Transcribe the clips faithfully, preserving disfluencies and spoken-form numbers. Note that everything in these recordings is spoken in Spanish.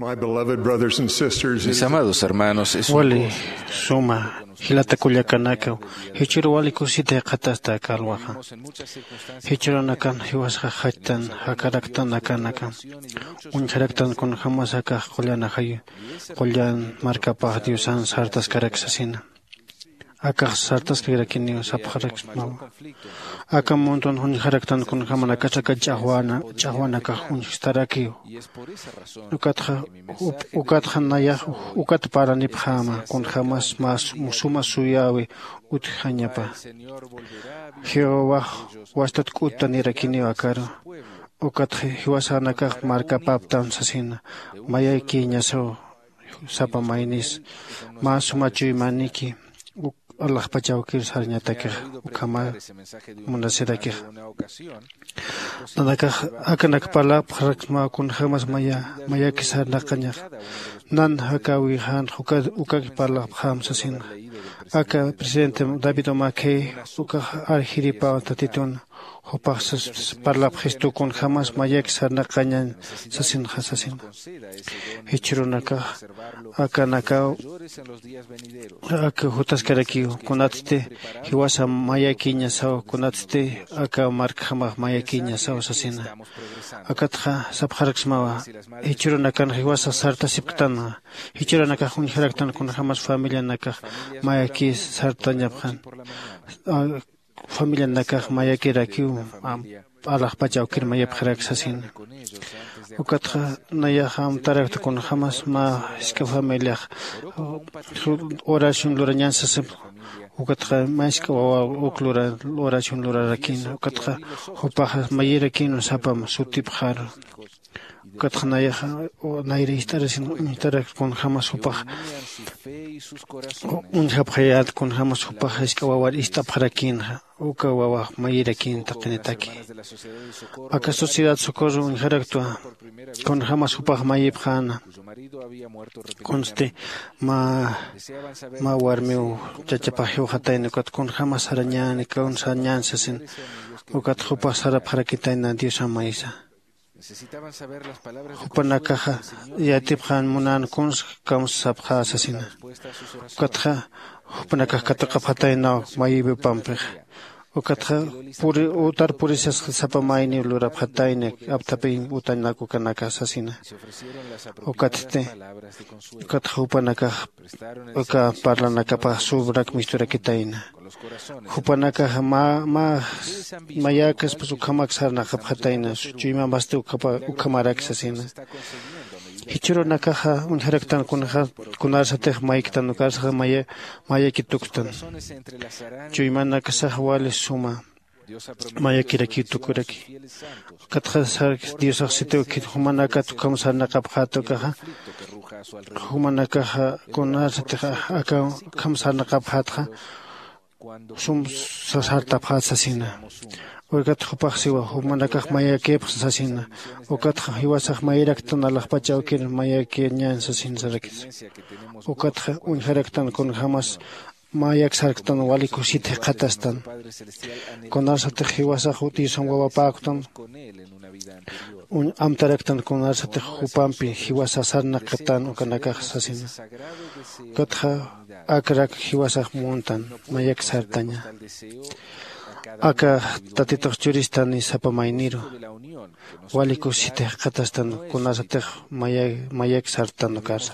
My beloved brothers and sisters, Mis amados hermanos, es un Wali gozo suma hilata kullakanaka hichiro wali kusita qatasta kalwaja hichiro nakan hiwasqa hachtan hakaraktan nakanaka un haraktan kun hamasaka qullana hay qullan markapa diusan sartas karaksasina aka sartas kirakini sapharaks ma aka monton hun haraktan kun hamana kachaka chahwana chahwana ka hun staraki ukatha ukatha naya ukat parani phama kun hamas mas musuma suyawi uthanyapa Jehová wastat kutani rakini akaro ukatha hiwasana ka marka paptan sasina maya kiñaso sapa mainis masuma maniki Allah pachau kir sarnyata ke ukama munasira ke nanaka akanak pala phrakma kun khamas maya maya kisar nakanya nan hakawi han hukad ukak pala kham sasin aka presidente David Omake uka arhiripa tatitun hopas parla gesto con jamás maya kisar nakanya sasin khasasin hichirunaka aka naka aka hutas karaki kunatste hiwasa maya kiña sao kunatste aka markhama maya kiña sao sasina akatha sabharksmawa hichiruna kan hiwasa sarta sipktana hichiruna ka hun haraktan kun hamas familia naka maya ki sarta nyaphan familia naka maya ki rakiu Allah pachau kir maya phrak sasin ukatha naya ham tarak kun hamas ma iska familia oración lorañan sasib ukatha maiska wa uklura oración lora rakin ukatha hopa mayira kin sapam sutip khar ukatha naya naire istarasin tarak kun hamas hopa un habhayat kun hamas hopa iska wa istap kharakin uka wa mayira kin taqinitaki aka sociedad socorro un haraktua con jamás upah mayib khana conste ma ma warmiu chachapahiu hatayn kat con jamás arañan con sañan sasin ukat upah sarap harakitayn dios amaisa upana kaha yatib khan munan kons kam sabha sasina ukatha upana kah kataqap hatayn mayib pampeh ukatha puri utar purisas sapamaini lura phataine aptapin utanaku kanaka sasina ukatte ukatha upanaka uka parlanaka pa subrak mistura kitaina upanaka ma ma mayakas pasukhamak sarna khataina chuima bastu ukapa ukamarak sasina hichiro nakaha un haraktan kunha kunar sateh maiktan ukarsa maya maya kituktan chuimana kasah wale suma maya kiraki tukuraki katha sar dios siteu kit humana kat kam sarna kaphato kaha humana kaha kunar sateh aka kam sarna kaphatha sum sasarta phasasina ukat khupaqsiwa humanakaq maya kep sasina ukat hiwasaq mayraktan Allah pachau kir maya ke nyan sasin sarakis ukat un haraktan kun hamas mayak sarktan wali kusite qatastan konarsate hiwasaq uti songwa paqtan un amtaraktan konarsate hupampi hiwasa sarna qatan ukanakaq sasina katha akrak hiwasaq montan mayak sartaña aka tatitos churistani sapamainiro waliku site qatastan kunasatej maya mayak sartan karsa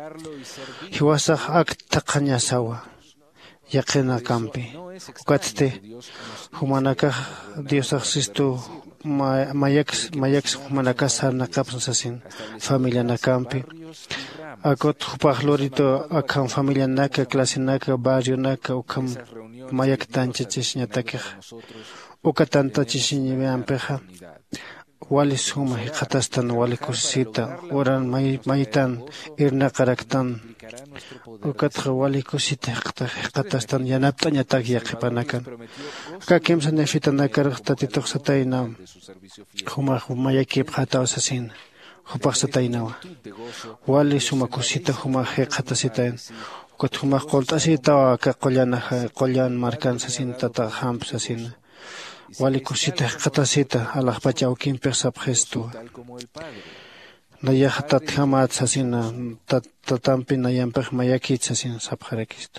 hiwasa ak taqaña sawa yaqina kampi ukatte humanaka diosaq sistu mayak mayak humanaka sarna kapsan sasin familia na kampi akot hupaqlorito akam familia naka clase naka barrio naka ukam mayak tanchachishña takej ukatanta chishiñi ampeja wali suma qatastan wali kusita oran may maytan irna qaraktan ukatqa wali kusita qatastan yanaptaña tak yaqipanakan ka kimsa nefitana karqta titoqsatayna huma humayaki qata sasin hupaqsataynawa wali suma kusita huma qatasitayn ukat huma qoltasita ka qollana qollan markan sasin tata hamp sasin wali kusita qatasita Allah pachau kimpe sab gesto Nayaja tatjamat sasina tatampi nayampej mayakit sasina sapjarekisto.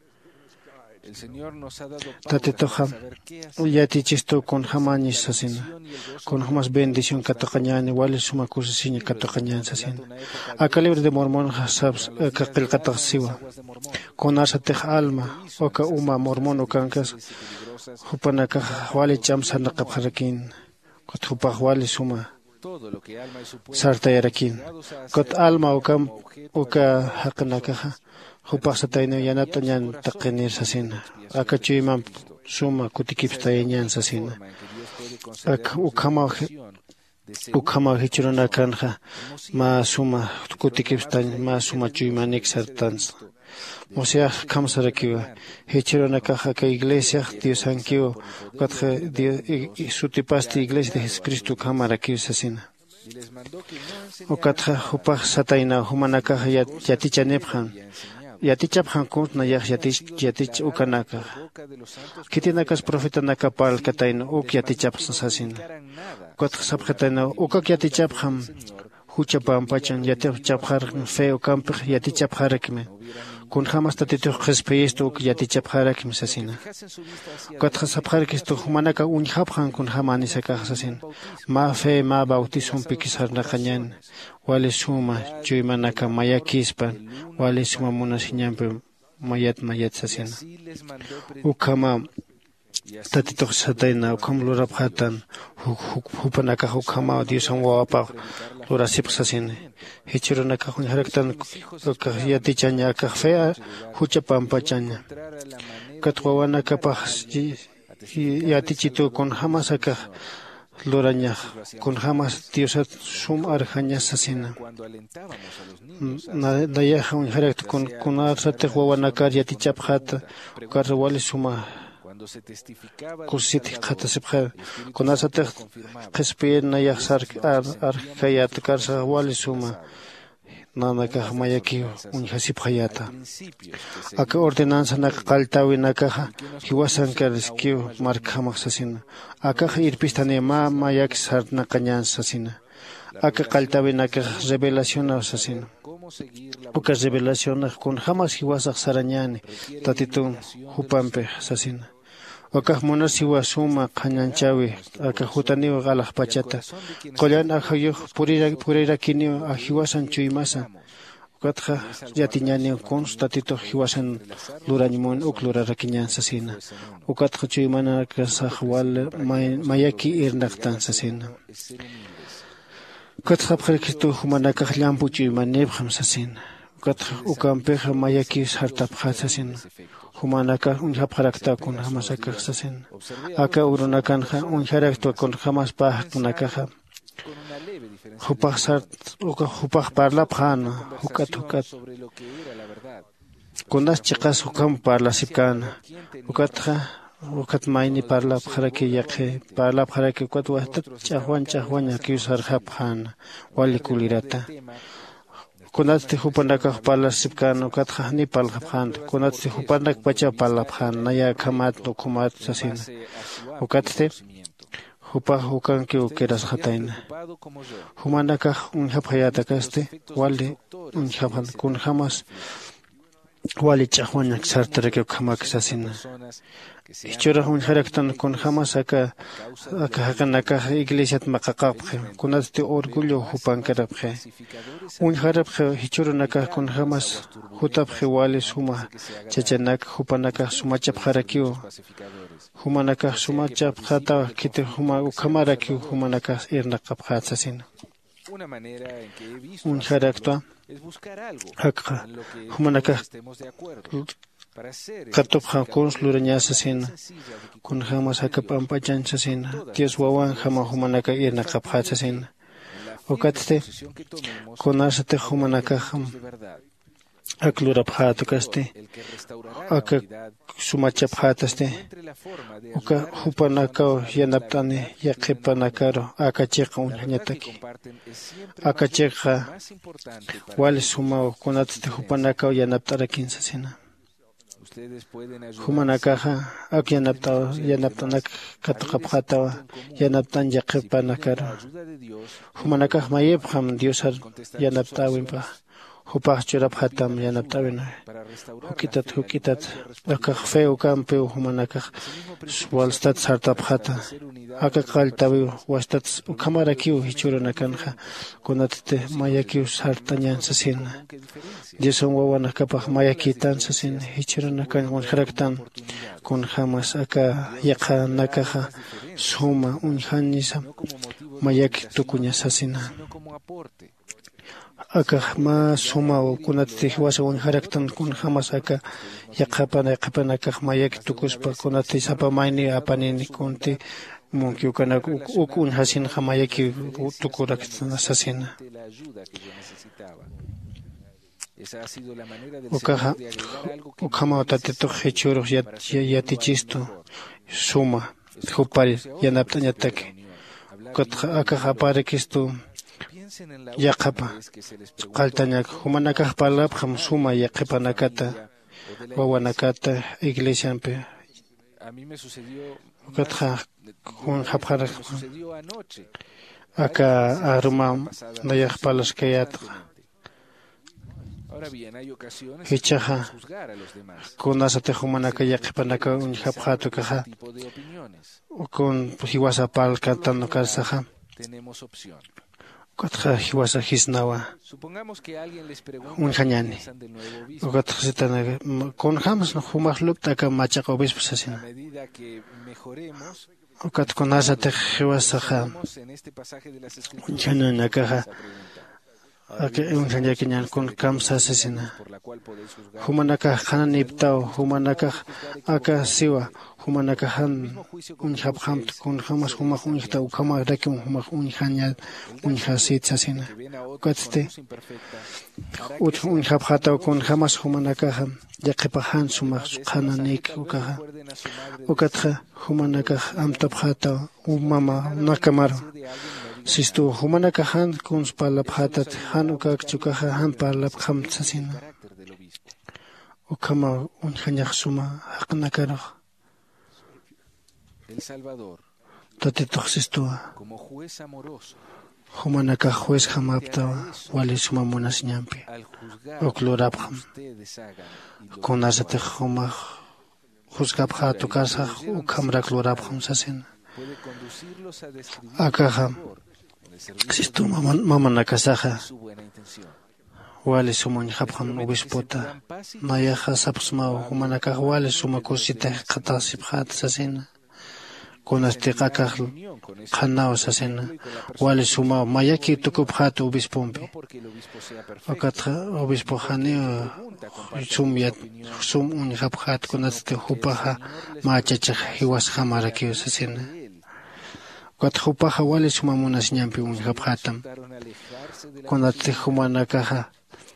Tatitoja yatichisto con jamanis sasina. Con jamas bendición katacañani wale suma kusasiña katacañan sasina. Acá libre de mormón sabs kakil katasiwa. Con asatej alma oka uma mormón okankas hupanaka wale chamsa nakapjarakin. Kot hupaj wale suma sarta yarakin. Kot alma okam oka hakanakaja. Hupasataino yanatañan taqinir sasina. Aka chuyman suma kutikipstayañan sasina. Aka ukama ukama hichuruna kanja ma suma kutikipstañ ma suma chuymanik sartans. O sea, kamsarakiwa hichuruna kaja ka iglesia Dios ankiwa katja sutipasti iglesia de Jesucristo kamarakiwa sasina. O katja hupaj sataina humanakaja yatichanepjan. Yatichap hankut na yah yatich yatich ukanaka. Kitinakas profeta nakapal kataino uk yatichap sasin. Kot sabkataino ukak yatichap ham huchapam pachan yatichap har feo kamp yatichap harakme. Kun hamas tatito respeto uk yatichap harakme sasina. Kot sabharkisto humanaka unhaphan kun hamani saka sasin. Ma fe ma bautisum pikisar nakanyan. Wale suma chuymanaka mayakispan wale suma munasiñampe mayat mayat sasina ukama tatito sataina ukam lurapjatan hupanaka ukama Dios anwapa lurasip sasina hichirunaka hunharaktan yatichaña kafea huchapampachaña katwawanaka paj yatichito con hamasaka Loraña, con jamás Dios sum arjaña sasina. Nayaja un jarect con con arsate huawanakar yatichap hata, carwali suma. Kusiti hata sepja, con arsate kespir nayah sark ar arjayat karsa wali suma. Nanaka mayaki un hasip hayata. Aka ordenanza nak kaltawi nakaha hiwasan kariskiu markamak sasina. Aka irpistane ma mayak sart nakanyan sasina. Aka kaltawi naka revelación sasina. Uka revelación kun hamas hiwasak sarañani tatitun hupampe sasina. Aka monas hiwa suma kanyanchawi aka hutaniwa galak pachata. Kolan akayo purira purira kinio ahiwasan chuimasa. Ukatja yatiñani constatito hiwasan lurañimon uklura rakiñan sasina. Ukatja chuimana kasahwal mayaki irnaktan sasina. Ukatja prekito humanaka llampu chuimanebham sasina. Ukatja ukampeja mayaki sartapja sasina. Humanaka unhapharakta kun hamasaka sasin. Aka urunakanja unharakta kun hamas pahtunakaja. Hupah sart uka hupah parla phana hukat hukat. Kunas chikas hukam parla sipkana. Ukatja ukat maini parla pharaki yakhe parla pharaki ukat wahtat chahwan chahwan yaki sarha phana wali kulirata. Kunat ti hupanak pala sipkan ukat khani pal khan kunat ti hupanak pacha pala khan naya khamat no khumat sasin ukat te hupa hukan ki ukeras khatain humanaka un hapayata kaste wali un hapan kun hamas wali chahwan sartre ke khamak sasin Ichura un haraktan kun hamas aka aka hakanaka iglesiat maqaqapkhe kunat ti orgullo hupan karapkhe un harapkhe hichura naka kun hamas hutapkhe wali suma chachanak hupanaka suma chapharakio humanaka suma chapkhata kite huma ukhamarakiu humanaka irnaqapkha sasin un harakta hakqa humanaka Katopja kons luraña sasina, kun jamas akapampachan sasina, Dios wawan jama humanaka irna kapja sasina. Okatte, kun asate humanaka jam, aklurapja tukaste, aka sumachapja taste, oka hupanaka yanaptane yaqipanakaro, aka cheqa unhañataki. Aka cheqa, wal suma kunatste hupanaka yanaptarakin sasina. Humanakaja, ak yanapta, yanaptanak kataqapqatawa, yanaptan yaqipanacar. Humanakaj mayepjam Diosar yanaptawinpa. Hupaj churaphatam yanaptawina. Hukitat, hukitat, akaj feo campeo humanakaj, walstat sartapjata. Aka qaltawi wastat ukamarakiu hichurunakanja, kunatite mayakiu sartañan sasina. Dieson wawanakapaj mayakitan sasin hichurunakan unjaraktan, kun jamas aka yaqa nakaja suma unjanisa mayaki tukuña sasina. Aka ma suma o kunatite wasa unjaraktan kun jamas aka yaqapana yaqapanakaj mayaki tukuspa kunati sapamayni apanini kunti Munki ukana ukun hasin hamayaki tukurak sasina. Ukaha ukama tateto hechuros yatichisto suma hupal yanaptañatake. Ukatha akaha parekisto yaqapa qaltañak humanakaj palabjam suma yaqipanakata wawanakata iglesiampe. Ukatha Juan Japjar acá aruma nayaj palos kayat hichaja con asate humanaka yaqipanaka un japjatu kaja con hiwasa pal cantando kalsaja Ukatha hiwasa hisnawa un jañani Ukatha sitana con jamas no humaj lupta ka machaqa obispo sasina Ukat konasa te hiwasaja unchana nakaja ake unchanya kinyan kun kamsa sasina humanaka hanan iptao humanaka aka siwa humanaka han unjabham kun hamas humaj unjta ukama rakim humaj unjanya unjasit sasina ukatste ut unjabhata kun hamas humanaka yaqipahan sumaj qananik ukaja ukatja humanaka amtabhata umama nakamaro sisto humanaka han kun spalabhatat han ukak chukaja han palabkham sasina ukama unjanyaq suma haqnakaro El Salvador tatitoq sisto humanaka juez hamapta wali suma munas ñampi uklurabham kunasate humaj juzgabha tukarsa ukamra klurabham sasin akaja sisto mama nakasaja wali suma ñhabham ubispota nayaja sapsma humanaka wali suma kusita qatasibhat sasin Kunas tiqakaj qanaw sasina wali suma mayaki tukubhat obispompi wakatqa obispo hani sum yat sum unjabhat kunas te hupaja machachaj hiwas hamaraki sasina wakatqa hupaja wali suma munas ñampi unjabhatam kunas te humanakaja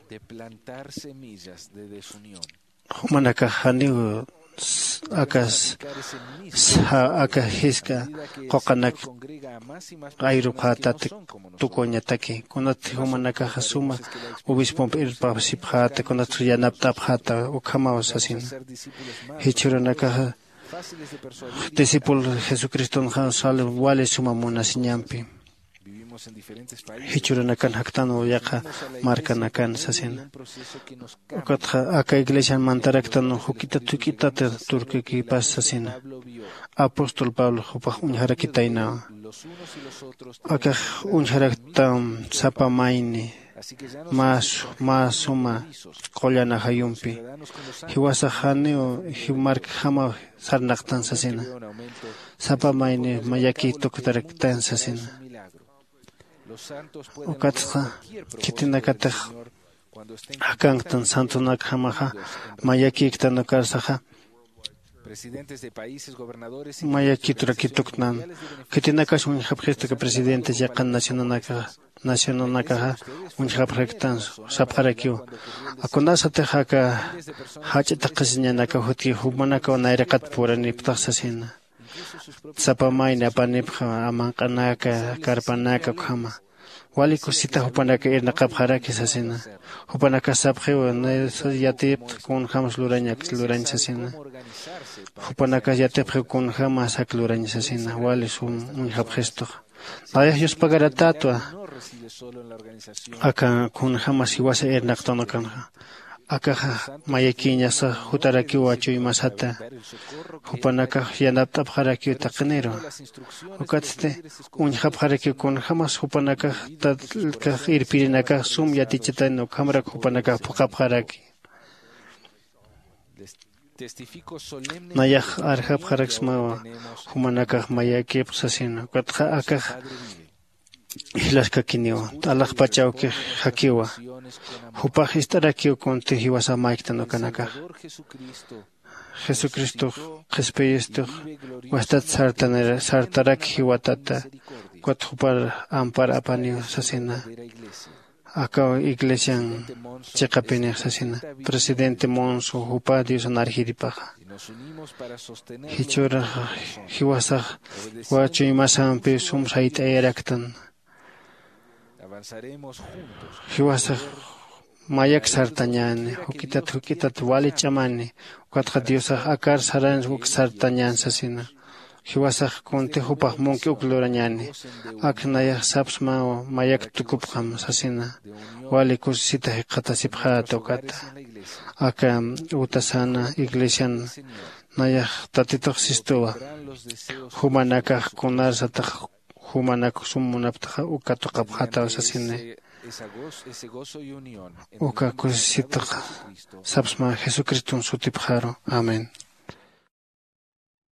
humanaka hani akas aka hiska qoqanak ayruqatat tukoñataki kunati humanaka hasuma obispo irpa siphat kunati yanaptaphat ukama sasina hichuranaka discípulo Jesucristo sale wale suma munas ñampi hichuranakan haktano yaqa markanakan sasina ukatqa aka iglesia mantaraktan hukita tukita turkiki pas sasina apóstol Pablo hupaj unjarakitaina aka unjaraktan sapamayni mas mas suma qollana hayumpi hiwasa haneo himark hama sarnaqtan sasina sapamayni mayaki tuktaraktan sasina Ukatqa kitinakataj hakantan santunak hamaja mayakikta nakarsaja mayakitura kituknan kitinakash unjabjesta presidentes yaqan nacionanaka nacionanaka unjabrektan saparakiu akunasa tehaka hachita qisñanaka huti humanaka nairaqat purani ptaqsasina Sapamayna panipja amanqanaka karpanaka khama wali kusita hupanaka irna qabharaki sasina hupanaka sabjewa na yatip kun jamas luraña luraña sasina hupanaka yatip kun jamas ak luraña sasina wali sum un habgesto naya yus pagara tatua aka kun jamas iwasa irna qtono kanja aka mayakiña sa hutaraki wachu imasata hupanaka yanapta abharaki taqnero ukatste un habharaki kun jamas hupanaka ka irpirinaka sum yatichita no kamra hupanaka puqabharaki nayah arhab haraksma humanaka mayaki sasina katha aka Hilaska kinio, Allah pachao que hakiwa. Hupaj istarakiu conte hiwasa maikta no kanaka. Jesucristo, Jesucristo, wastat sartanera, sartarak hiwatata, cuat hupar ampar apanio sasina. Acá iglesia checapene sasina. Presidente Monso, hupa dios anarhiripaja. Hichora hiwasa, wacho imasampe sum saita eraktan. Hiwasa mayak sartañan, hukitat hukitat wali chamani, cuatro diosas akar saran huk sartañan sasina. Hiwasa conte hupah monki uklurañani, aknaya sapsma mayak tukupham sasina. Wali kusita hikatasipha tokata. Aka utasana iglesian naya tatitoh sistoa. Humanaka kunar satah humanak sumunaptaja uka toqapjata sasine uka kusitaqa sapsma Jesucristo sutipjaro. Amén.